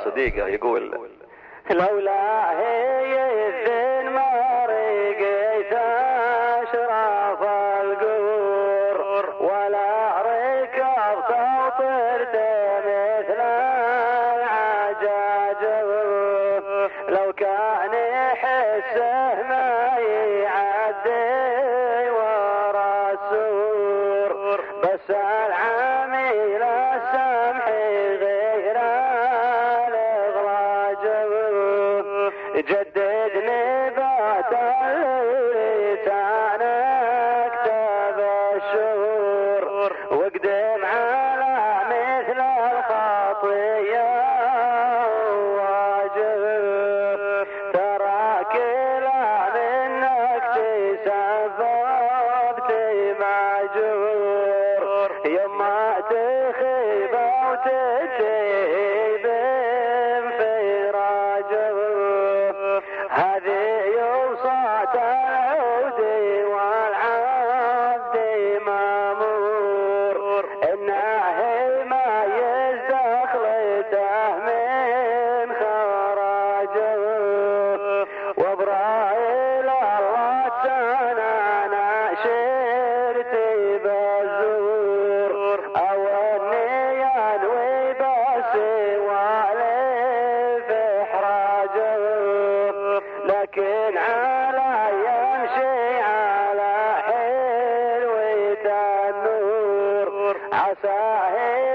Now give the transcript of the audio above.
صديقه يقول: لولا هي الذن ما رقيت أشراف القبور، ولا ركبت وطرت مثل العجاجب. لو كان يحسه ما يعدي ورا السور، بس العميل السمح غير جدد نبات اللسان اكتب الشهور، واقدم على مثل الخطية واجب. ترى كلام انك تسببت ماجور، يما تخيب وتتهيب هذه يوصات العود والعبد مامور، انه ما يزدخلته من خراجه. وابراهيل الله انا شرت بالزور، او اني انوي بس والف احراجه. لكن على يمشي على حلوة النور، عساه